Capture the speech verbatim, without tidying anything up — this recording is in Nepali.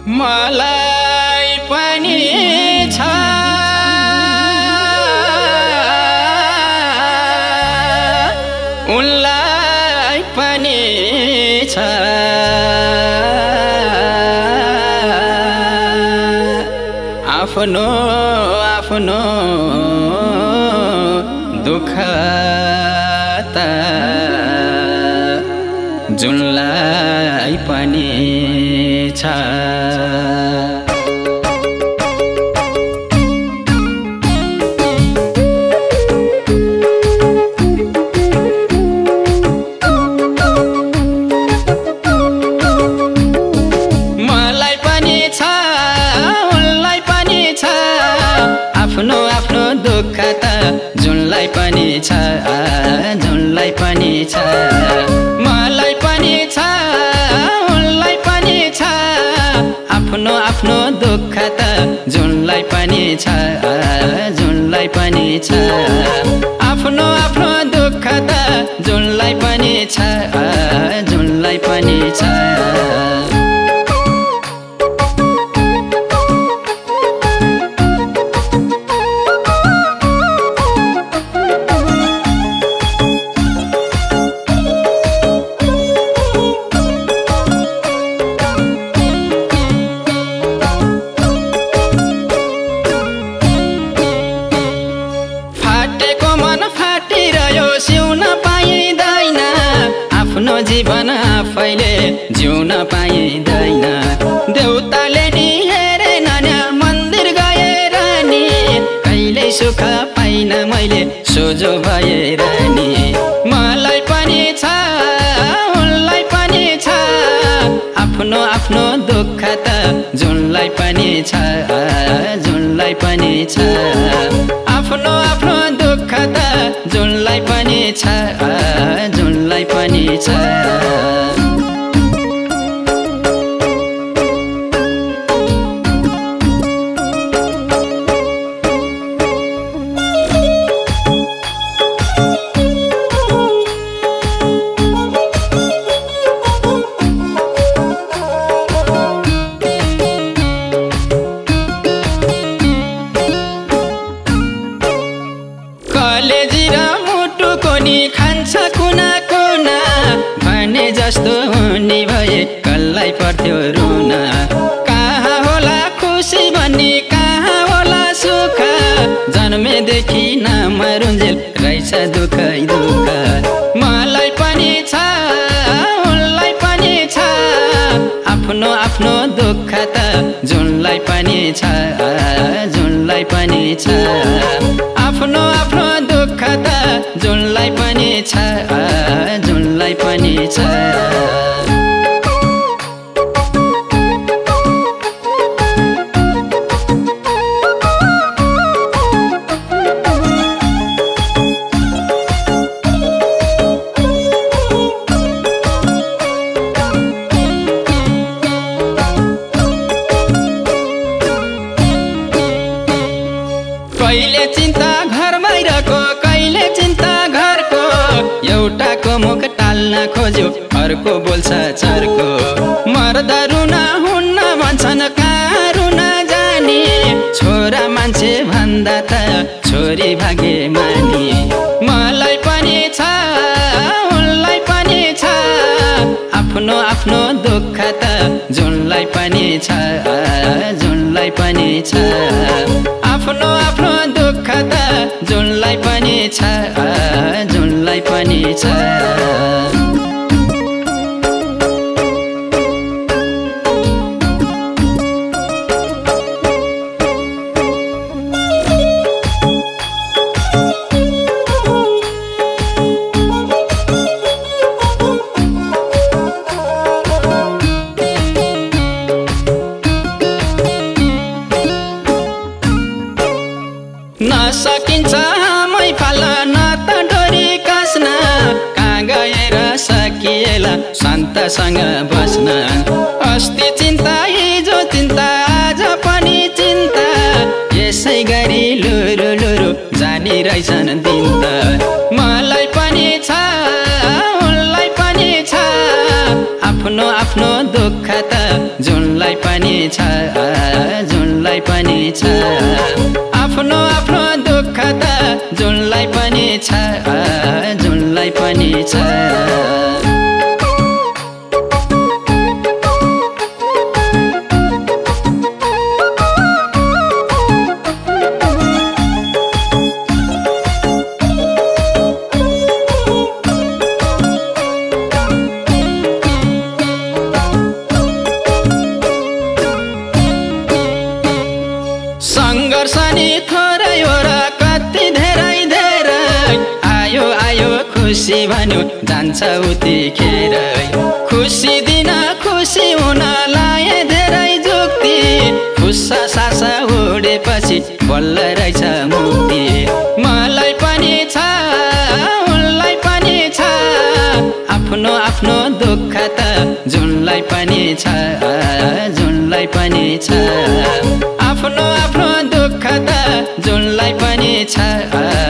मलाई पनि छ उनलाई पनि छ आफ्नो आफ्नो दुःख त जुनलाई पनि छ मलाई पनि छ उनलाई पनि छ आफ्नो आफ्नो दुःख त जुनलाई पनि छ जुनलाई पनि छ मलाई पनि छ उनलाई पनि छ आफ्नो आफ्नो दुःख त जुनलाई पनि छ जुनलाई पनि छ आफ्नो आफ्नो दुःख त जुनलाई पनि छ जुनलाई पनि छ आफ्नो जीवन आफैले जिउन पाइँदैन देउताले नि हेरे नाना मन्दिर गएर नि कहिल्यै सुख पाइन मैले सोझो भएर नि मलाई पनि छ उनलाई पनि छ आफ्नो आफ्नो दुःख त जुनलाई पनि छ जुनलाई पनि छ आफ्नो आफ्नो दुःख त जुनलाई पनि छ जुनलाई पनि छ कलेजी र मुटुको नि खान्छ कुना कुना भने जस्तो हुने भए कसलाई पर्थ्यो रुन कहाँ होला खुसी भन्ने कहाँ होला सुख जन्मेदेखि नमरुन्जेल रहेछ दुःखै दुःख मलाई पनि छ उनलाई पनि छ आफ्नो आफ्नो दुःख त जुनलाई पनि छ जुनलाई पनि छ आफ्नो आफ्नो दुःख त जुनलाई पनि छ जुनलाई पनि छ कहिले चिन्ता घर बाहिरको कहिले चिन्ता घरको एउटाको मुख टाल्न खोज्यो अर्को बोल्छ चर्को मर्दा रुन हुन्न भन्छन् कहाँ रुन जाने छोरा मान्छे भन्दा त छोरी भागे मानी मलाई पनि छ उनलाई पनि छ आफ्नो आफ्नो दुःख त जुनलाई पनि छ जुनलाई पनि छ आफ्नो आफ्नो दुःख त जुनलाई पनि छ जुनलाई पनि छ नसकिन्छ मै फाल्न न त डोरी कस्न कहाँ गएर सकिएला शान्तसँग बस्न अस्ति चिन्ता हिजो चिन्ता आज पनि चिन्ता यसै गरी लुरु लुरु जानी रहेछन् दिन त मलाई पनि छ उनलाई पनि छ आफ्नो आफ्नो दुःख त जुनलाई जुनलाई पनि छ जुनलाई पनि छ आफ्नो आफ्नो दुःख त जुनलाई पनि छ जुनलाई पनि छ संघर्ष नि थोरै हो र कति धेरै धेरै आयो आयो खुसी भन्यो जान्छ उतिखेर खुसी दिन खुसी हुन लाए धेरै जुक्ति खुस्सा सासा उडेपछि बल्ल रहेछ मुक्ति मलाई पनि छ उनलाई पनि छ आफ्नो आफ्नो दुःख त जुनलाई पनि छ जुनलाई पनि छ आफ्नो आफ्नो दुःख त जुनलाई पनि छ